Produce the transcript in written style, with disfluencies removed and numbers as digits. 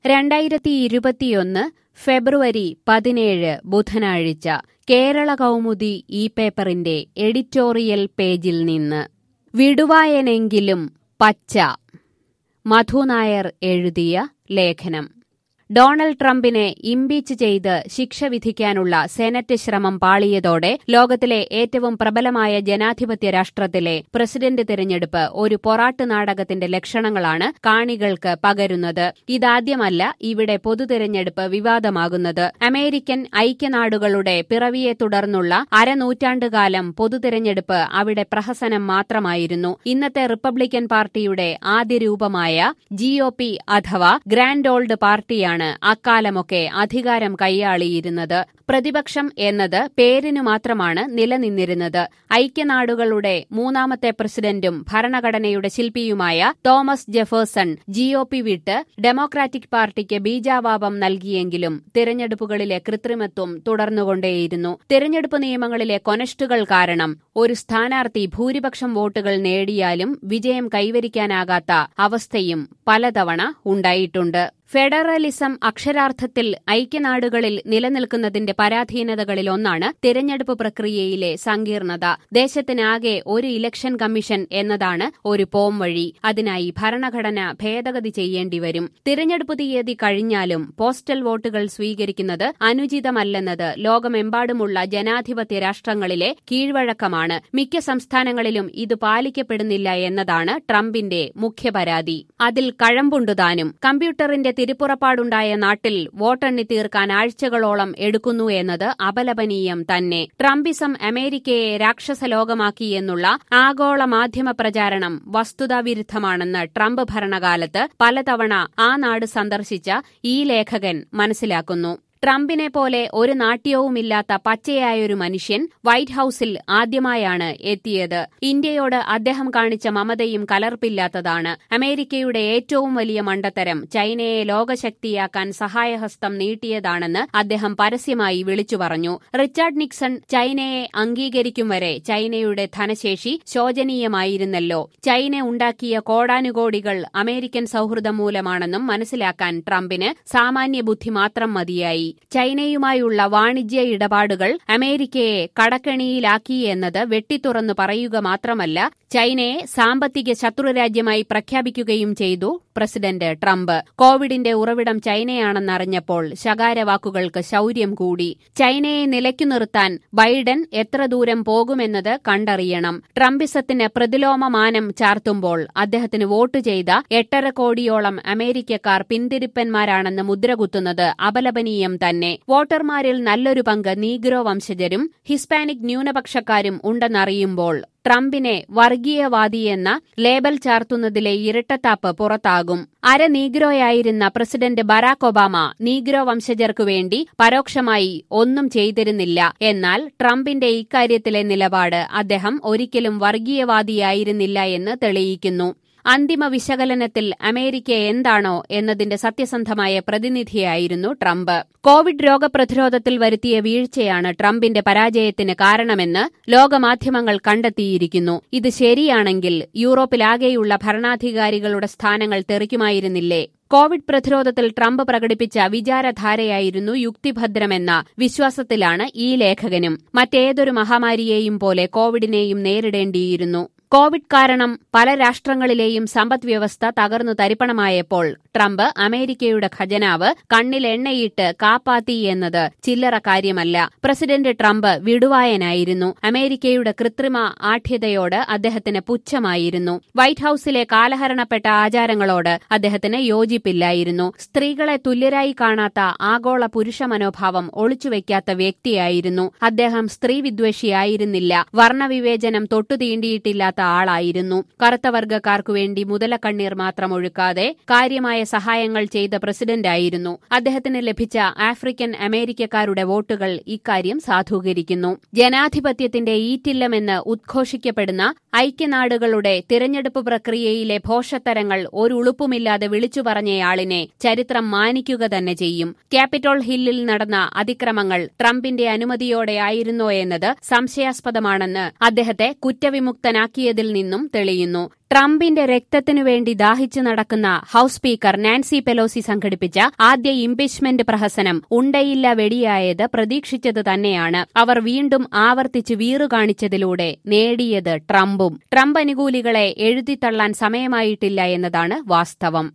2021 ഫെബ്രുവരി 17 ബുധനാഴ്ച കേരള കൗമുദി ഈ പേപ്പറിന്റെ എഡിറ്റോറിയൽ പേജിൽ നിന്ന് വിടുവായനെങ്കിലും പച്ച മധു നായർ എഴുതിയ ലേഖനം. ഡൊണാൾഡ് ട്രംപിനെ ഇംപീച്ച് ചെയ്ത് ശിക്ഷ വിധിക്കാനുള്ള സെനറ്റ് ശ്രമം പാളിയതോടെ ലോകത്തിലെ ഏറ്റവും പ്രബലമായ ജനാധിപത്യ രാഷ്ട്രത്തിലെ പ്രസിഡന്റ് തിരഞ്ഞെടുപ്പ് ഒരു പൊറാട്ട് നാടകത്തിന്റെ ലക്ഷണങ്ങളാണ് കാണികൾക്ക് പകരുന്നത്. ഇതാദ്യമല്ല ഇവിടെ പൊതുതിരഞ്ഞെടുപ്പ് വിവാദമാകുന്നത്. അമേരിക്കൻ ഐക്യനാടുകളുടെ പിറവിയെ തുടർന്നുള്ള അരനൂറ്റാണ്ടുകാലം പൊതുതിരഞ്ഞെടുപ്പ് അവിടെ പ്രഹസനം മാത്രമായിരുന്നു. ഇന്നത്തെ റിപ്പബ്ലിക്കൻ പാർട്ടിയുടെ ആദ്യ രൂപമായ GOP അഥവാ ഗ്രാൻഡ് ഓൾഡ് പാർട്ടിയാണ് അക്കാലമൊക്കെ അധികാരം കൈയാളിയിരുന്നത്. പ്രതിപക്ഷം എന്നത് പേരിനു മാത്രമാണ് നിലനിന്നിരുന്നത്. ഐക്യനാടുകളുടെ മൂന്നാമത്തെ പ്രസിഡന്റും ഭരണഘടനയുടെ ശില്പിയുമായ തോമസ് ജെഫേഴ്സൺ GOP വിട്ട് ഡെമോക്രാറ്റിക് പാർട്ടിക്ക് ബീജാവാപം നൽകിയെങ്കിലും തിരഞ്ഞെടുപ്പുകളിലെ കൃത്രിമത്വം തുടർന്നുകൊണ്ടേയിരുന്നു. തിരഞ്ഞെടുപ്പ് നിയമങ്ങളിലെ കൊനഷ്ടുകൾ കാരണം ഒരു സ്ഥാനാർത്ഥി ഭൂരിപക്ഷം വോട്ടുകൾ നേടിയാലും വിജയം കൈവരിക്കാനാകാത്ത അവസ്ഥയും പലതവണ ഉണ്ടായിട്ടുണ്ട്. ഫെഡറലിസം അക്ഷരാർത്ഥത്തിൽ ഐക്യനാടുകളിൽ നിലനിൽക്കുന്നതിന്റെ പരാധീനതകളിലൊന്നാണ് തിരഞ്ഞെടുപ്പ് പ്രക്രിയയിലെ സങ്കീർണത. ദേശത്തിനാകെ ഒരു ഇലക്ഷൻ കമ്മീഷൻ എന്നതാണ് ഒരു പോംവഴി. അതിനായി ഭരണഘടന ഭേദഗതി ചെയ്യേണ്ടിവരും. തിരഞ്ഞെടുപ്പ് തീയതി കഴിഞ്ഞാലും പോസ്റ്റൽ വോട്ടുകൾ സ്വീകരിക്കുന്നത് അനുചിതമല്ലെന്നത് ലോകമെമ്പാടുമുള്ള ജനാധിപത്യ രാഷ്ട്രങ്ങളിലെ കീഴ്വഴക്കമാണ്. മിക്ക സംസ്ഥാനങ്ങളിലും ഇത് പാലിക്കപ്പെടുന്നില്ല എന്നതാണ് ട്രംപിന്റെ മുഖ്യ പരാതി. അതിൽ കഴമ്പുണ്ടുതാനും. കമ്പ്യൂട്ടറിന്റെ തിരുപ്പുറപ്പാടുണ്ടായ നാട്ടിൽ വോട്ടെണ്ണി തീർക്കാൻ ആഴ്ചകളോളം എടുക്കുന്നു എന്നത് അപലപനീയം തന്നെ. ട്രംപിസം അമേരിക്കയെ രാക്ഷസലോകമാക്കിയെന്നുള്ള ആഗോള മാധ്യമ പ്രചാരണം വസ്തുതാവിരുദ്ധമാണെന്ന് ട്രംപ് ഭരണകാലത്ത് പലതവണ ആ നാട് സന്ദർശിച്ച ഈ ലേഖകൻ മനസ്സിലാക്കുന്നു. ട്രംപിനെ പോലെ ഒരു നാട്യവുമില്ലാത്ത പച്ചയായൊരു മനുഷ്യൻ വൈറ്റ് ഹൌസിൽ ആദ്യമായാണ് എത്തിയത്. ഇന്ത്യയോട് അദ്ദേഹം കാണിച്ച മമതയും കലർപ്പില്ലാത്തതാണ്. അമേരിക്കയുടെ ഏറ്റവും വലിയ മണ്ടത്തരം ചൈനയെ ലോകശക്തിയാക്കാൻ സഹായഹസ്തം നീട്ടിയതാണെന്ന് അദ്ദേഹം പരസ്യമായി വിളിച്ചു പറഞ്ഞു. റിച്ചാർഡ് നിക്സൺ ചൈനയെ അംഗീകരിക്കും വരെ ചൈനയുടെ ധനശേഷി ശോചനീയമായിരുന്നല്ലോ. ചൈന ഉണ്ടാക്കിയ കോടാനുകോടികൾ അമേരിക്കൻ സൌഹൃദം മൂലമാണെന്നും മനസ്സിലാക്കാൻ ട്രംപിന് സാമാന്യ ബുദ്ധി മാത്രം മതിയായി. ചൈനയുമായുള്ള വാണിജ്യ ഇടപാടുകൾ അമേരിക്കയെ കടക്കെണിയിലാക്കി എന്നത് വെട്ടിത്തുറന്നു പറയുക മാത്രമല്ല, ചൈനയെ സാമ്പത്തിക ശത്രുരാജ്യമായി പ്രഖ്യാപിക്കുകയും ചെയ്തു പ്രസിഡന്റ് ട്രംപ്. കോവിഡിന്റെ ഉറവിടം ചൈനയാണെന്നറിഞ്ഞപ്പോൾ ശകാരവാക്കുകൾക്ക് ശൗര്യം കൂടി. ചൈനയെ നിലയ്ക്കു നിർത്താൻ ബൈഡൻ എത്ര ദൂരം പോകുമെന്നത് കണ്ടറിയണം. ട്രംപിസത്തിന് പ്രതിലോമമാനം ചാർത്തുമ്പോൾ അദ്ദേഹത്തിന് വോട്ട് ചെയ്ത 8.5 കോടിയോളം അമേരിക്കക്കാർ പിന്തിരിപ്പന്മാരാണെന്ന് മുദ്രകുത്തുന്നത് അപലപനീയം തന്നെ. വോട്ടർമാരിൽ നല്ലൊരു പങ്ക് നീഗ്രോ വംശജരും ഹിസ്പാനിക് ന്യൂനപക്ഷക്കാരും ഉണ്ടെന്നറിയുമ്പോൾ ട്രംപിനെ വർഗീയവാദിയെന്ന label ചാർത്തുന്നതിലെ ഇരട്ടത്താപ്പ് പുറത്താകും. നീഗ്രോയായിരുന്ന president Barack Obama negro വംശജർക്കു വേണ്ടി പരോക്ഷമായി ഒന്നും ചെയ്തിരുന്നില്ല. എന്നാൽ ട്രംപിന്റെ ഇക്കാര്യത്തിലെ നിലപാട് അദ്ദേഹം ഒരിക്കലും വർഗീയവാദിയായിരുന്നില്ല എന്ന് തെളിയിക്കുന്നു. അന്തിമ വിശകലനത്തിൽ അമേരിക്ക എന്താണോ എന്നതിന്റെ സത്യസന്ധമായ പ്രതിനിധിയായിരുന്നു ട്രംപ്. കോവിഡ് രോഗപ്രതിരോധത്തിൽ വരുത്തിയ വീഴ്ചയാണ് ട്രംപിന്റെ പരാജയത്തിന് കാരണമെന്ന് ലോകമാധ്യമങ്ങൾ കണ്ടെത്തിയിരിക്കുന്നു. ഇത് ശരിയാണെങ്കിൽ യൂറോപ്പിലാകെയുള്ള ഭരണാധികാരികളുടെ സ്ഥാനങ്ങൾ തെറിക്കുമായിരുന്നില്ലേ? കോവിഡ് പ്രതിരോധത്തിൽ ട്രംപ് പ്രകടിപ്പിച്ച വിചാരധാരയായിരുന്നു യുക്തിഭദ്രമെന്ന വിശ്വാസത്തിലാണ് ഈ ലേഖകനും. മറ്റേതൊരു മഹാമാരിയെയും പോലെ കോവിഡിനെയും നേരിടേണ്ടിയിരുന്നു. കോവിഡ് കാരണം പല രാഷ്ട്രങ്ങളിലെയും സമ്പദ്വ്യവസ്ഥ തകർന്നു തരിപ്പണമായപ്പോൾ ട്രംപ് അമേരിക്കയുടെ ഖജനാവ് കണ്ണിൽ എണ്ണയിട്ട് കാപ്പാത്തി എന്നത് ചില്ലറ കാര്യമല്ല. President Trump വിടുവായനായിരുന്നു. അമേരിക്കയുടെ കൃത്രിമ ആഢ്യതയോട് അദ്ദേഹത്തിന് പുച്ഛമായിരുന്നു. വൈറ്റ് ഹൌസിലെ കാലഹരണപ്പെട്ട ആചാരങ്ങളോട് അദ്ദേഹത്തിന് യോജിപ്പില്ലായിരുന്നു. സ്ത്രീകളെ തുല്യരായി കാണാത്ത ആഗോള പുരുഷ മനോഭാവം ഒളിച്ചുവെക്കാത്ത വ്യക്തിയായിരുന്നു അദ്ദേഹം. സ്ത്രീവിദ്വേഷിയായിരുന്നില്ല. വർണ്ണവിവേചനം തൊട്ടുതീണ്ടിയിട്ടില്ലാത്ത ആളായിരുന്നു. കറുത്ത വർഗ്ഗക്കാർക്കു വേണ്ടി മുതലക്കണ്ണീർ മാത്രം ഒഴുക്കാതെ കാര്യമായ സഹായങ്ങൾ ചെയ്ത പ്രസിഡന്റായിരുന്നു. അദ്ദേഹത്തിന് ലഭിച്ച ആഫ്രിക്കൻ അമേരിക്കക്കാരുടെ വോട്ടുകൾ ഇക്കാര്യം സാധൂകരിക്കുന്നു. ജനാധിപത്യത്തിന്റെ ഈറ്റില്ലമെന്ന് ഉദ്ഘോഷിക്കപ്പെടുന്ന ഐക്യനാടുകളുടെ തിരഞ്ഞെടുപ്പ് പ്രക്രിയയിലെ ഭോഷത്തരങ്ങൾ ഒരു ഉളുപ്പുമില്ലാതെ വിളിച്ചു പറഞ്ഞയാളിനെ ചരിത്രം മാനിക്കുക തന്നെ ചെയ്യും. ക്യാപിറ്റോൾ ഹില്ലിൽ നടന്ന അതിക്രമങ്ങൾ ട്രംപിന്റെ അനുമതിയോടെയായിരുന്നോ എന്നത് സംശയാസ്പദമാണെന്ന് അദ്ദേഹത്തെ കുറ്റവിമുക്തനാക്കിയത് നടത്തിയതിൽ നിന്നും തെളിയുന്നു. ട്രംപിന്റെ രക്തത്തിനു വേണ്ടി ദാഹിച്ചു നടക്കുന്ന ഹൌസ് സ്പീക്കർ നാൻസി പെലോസി സംഘടിപ്പിച്ച ആദ്യ ഇംപീച്ച്മെന്റ് പ്രഹസനം ഉണ്ടയില്ല വെടിയായത് പ്രതീക്ഷിച്ചത് തന്നെയാണ്. അവർ വീണ്ടും ആവർത്തിച്ച് വീറു കാണിച്ചതിലൂടെ നേടിയത് ട്രംപും. ട്രംപ് അനുകൂലികളെ എഴുതിത്തള്ളാൻ സമയമായിട്ടില്ല എന്നതാണ് വാസ്തവം.